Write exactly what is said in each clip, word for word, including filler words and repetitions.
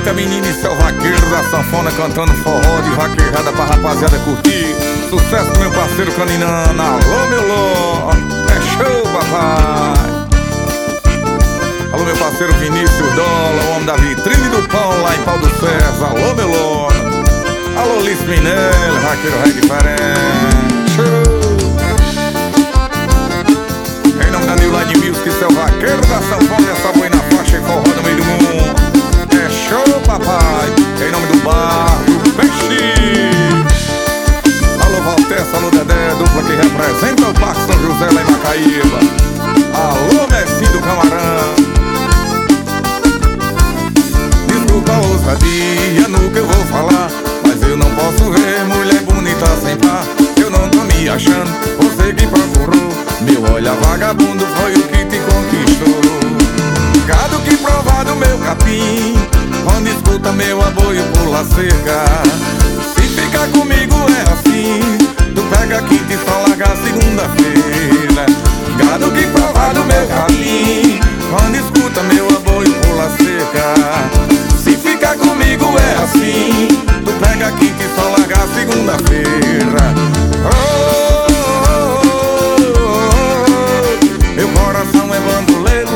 Eita menino, isso é o vaqueiro da sanfona cantando forró de vaquejada pra rapaziada curtir. Sucesso do meu parceiro Caninana, alô meu ló, é show papai. Alô meu parceiro Vinícius Dola, o homem da vitrine do pão lá em Pau do César, alô meu ló. Alô Liz Minelli, vaqueiro rei diferente, show. Em nome da New Line Music, isso é o vaqueiro da sanfona, essa boi na faixa e forró no meio do mundo. É show, papai, em nome do bar do Peixe. Alô Valtessa, alô Dedé, dupla que representa o Parque São José lá em Macaíba. Alô Messinho do Camarão. Desculpa a ousadia no que eu vou falar, mas eu não posso ver mulher bonita sem par. Eu não tô me achando, você que procurou. Meu olhar vagabundo foi o que te conquistou. Gado que provar do meu capim, quando escuta meu aboio pula cerca. Se ficar comigo é assim, tu pega quinta e só larga segunda-feira. Gado que provar do meu capim, quando escuta meu aboio pula cerca. Se ficar comigo é assim, tu pega quinta e só larga segunda-feira. Oh, oh, oh, oh, meu coração é bandoleiro.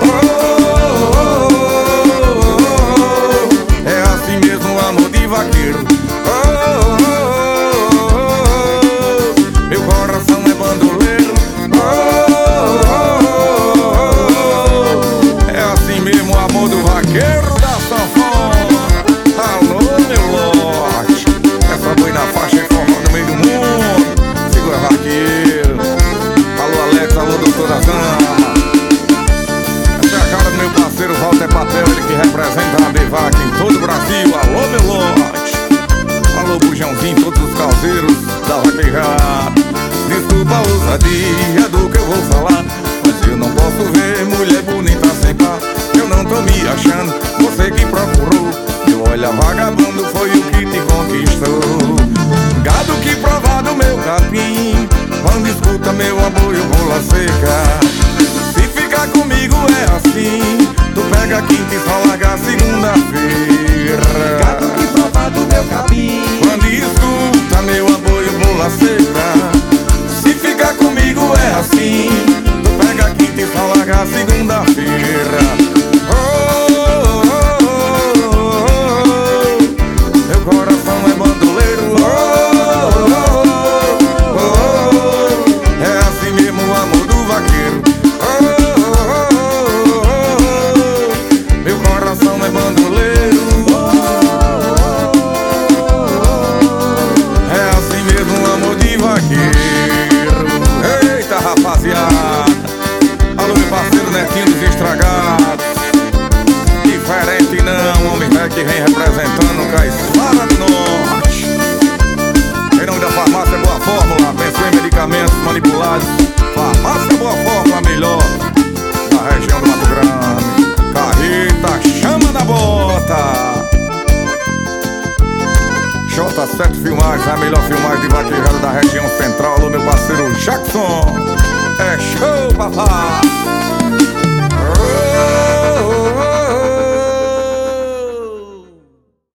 Vaqueiro, oh, oh, oh, oh, meu coração é bandoleiro, oh, oh, oh, é assim mesmo o amor do vaqueiro da sanfona. Alô meu lote, essa boi na faixa e forró no meio do mundo. Segura vaqueiro. Alô Alex, alô doutora Zama. Essa é a cara do meu parceiro Walter Papel, ele que representa a Bevac em todo o Brasil. Alô meu lote. Alô bujãozinho, todos os causeiros da vaquejada. Desculpa a ousadia do que eu vou falar, mas eu não posso ver mulher bonita sem par. Eu não tô me achando, você que procurou. Meu olhar vagabundo foi o que te conquistou. Gado que provar do meu capim, quando escuta meu aboio rola seca. Se ficar comigo é assim, tu pega quinta e só larga segunda-feira. Gado que provar do meu capim, quando escuta meu aboio bola seca. Se ficar comigo é assim, tu pega quinta e só larga segunda-feira. Oh, oh, oh, oh, oh, meu coração é bandoleiro. Oh, oh, oh, oh, oh, é assim mesmo o amor do vaqueiro. Oh, oh, oh, oh, meu coração é bandoleiro. Eita rapaziada, alô meu parceiro Netinho dos Estragados. Diferente não, homem velho que vem representando o Caiçara do Norte. Em nome da farmácia Boa Fórmula, pensou em medicamentos manipulados. Farmácia Boa Fórmula, a melhor da região do Mato Grande. Carreta, chama da bota. J sete Filmagens, a melhor filmagem de vaquejada da região central. Alô meu parceiro Jackson, é show papai. Oh, oh, oh.